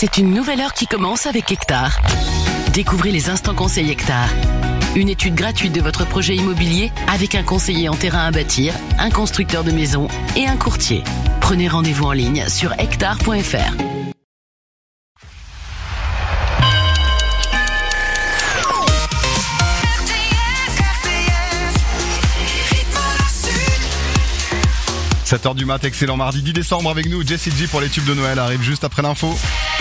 C'est une nouvelle heure qui commence avec Hectare. Découvrez les instants conseils Hectare. Une étude gratuite de votre projet immobilier avec un conseiller en terrain à bâtir, un constructeur de maisons et un courtier. Prenez rendez-vous en ligne sur hectare.fr. « 7h du mat', excellent mardi 10 décembre avec nous. Jessie J pour les tubes de Noël arrive juste après l'info.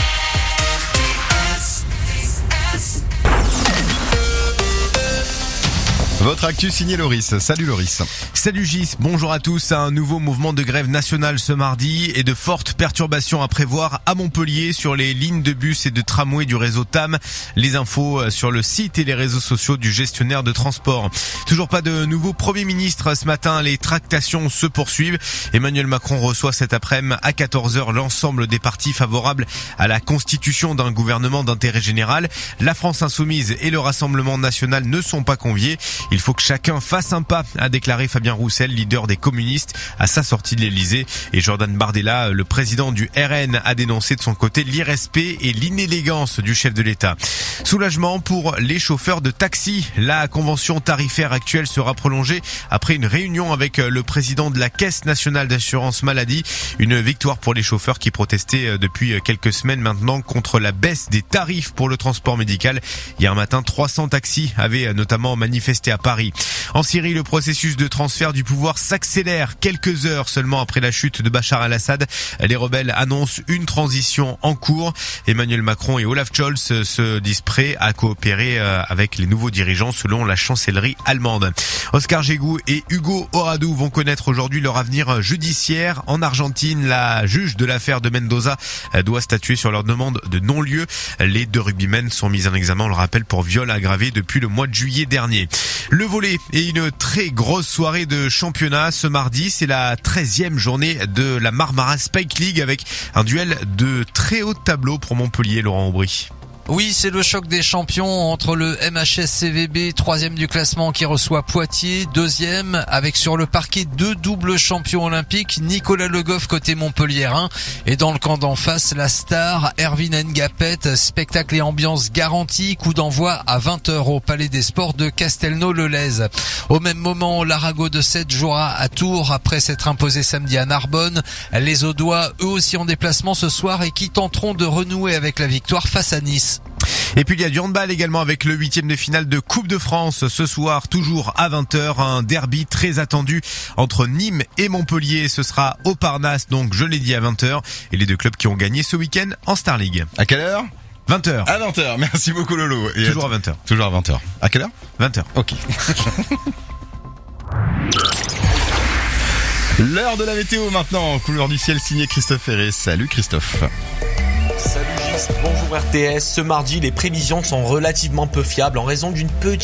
Votre actu signé Loris. Salut Loris. Salut Gis, bonjour à tous. Un nouveau mouvement de grève nationale ce mardi et de fortes perturbations à prévoir à Montpellier sur les lignes de bus et de tramway du réseau TAM. Les infos sur le site et les réseaux sociaux du gestionnaire de transport. Toujours pas de nouveau Premier ministre ce matin. Les tractations se poursuivent. Emmanuel Macron reçoit cet après-midi à 14h l'ensemble des partis favorables à la constitution d'un gouvernement d'intérêt général. La France Insoumise et le Rassemblement National ne sont pas conviés. Il faut que chacun fasse un pas, a déclaré Fabien Roussel, leader des communistes, à sa sortie de l'Elysée. Et Jordan Bardella, le président du RN, a dénoncé de son côté l'irrespect et l'inélégance du chef de l'État. Soulagement pour les chauffeurs de taxi. La convention tarifaire actuelle sera prolongée après une réunion avec le président de la Caisse nationale d'assurance maladie. Une victoire pour les chauffeurs qui protestaient depuis quelques semaines maintenant contre la baisse des tarifs pour le transport médical. Hier matin, 300 taxis avaient notamment manifesté à Paris. En Syrie, le processus de transfert du pouvoir s'accélère quelques heures seulement après la chute de Bachar al-Assad. Les rebelles annoncent une transition en cours. Emmanuel Macron et Olaf Scholz se disent prêts à coopérer avec les nouveaux dirigeants selon la chancellerie allemande. Oscar Jégou et Hugo Oradou vont connaître aujourd'hui leur avenir judiciaire. En Argentine, la juge de l'affaire de Mendoza doit statuer sur leur demande de non-lieu. Les deux rugbymen sont mis en examen, on le rappelle, pour viol aggravé depuis le mois de juillet dernier. Le volley et une très grosse soirée de championnat ce mardi. C'est la 13e journée de la Marmara Spike League avec un duel de très haut tableau pour Montpellier, Laurent Aubry. Oui, c'est le choc des champions entre le MHS CVB, 3e du classement, qui reçoit Poitiers, 2e, avec sur le parquet 2 doubles champions olympiques, Nicolas Le Goff côté montpelliérain, et dans le camp d'en face, la star, Erwin Ngapet, spectacle et ambiance garantie, coup d'envoi à 20h au Palais des Sports de Castelnau-le-Lez. Au même moment, l'Arago de 7 jouera à Tours après s'être imposé samedi à Narbonne. Les Audois, eux aussi en déplacement ce soir et qui tenteront de renouer avec la victoire face à Nice. Et puis il y a du handball également avec le 8e de finale de Coupe de France ce soir, toujours à 20h, un derby très attendu entre Nîmes et Montpellier. Ce sera au Parnasse, donc je l'ai dit à 20h, et les deux clubs qui ont gagné ce week-end en Star League. À quelle heure ? 20h. À 20h, merci beaucoup Lolo. Et toujours à 20h. Toujours à 20h. À quelle heure ? 20h. Ok. L'heure de la météo maintenant, couleur du ciel signé Christophe Ferré. Salut Christophe. Salut Gis, bonjour RTS. Ce mardi, les prévisions sont relativement peu fiables en raison d'une petite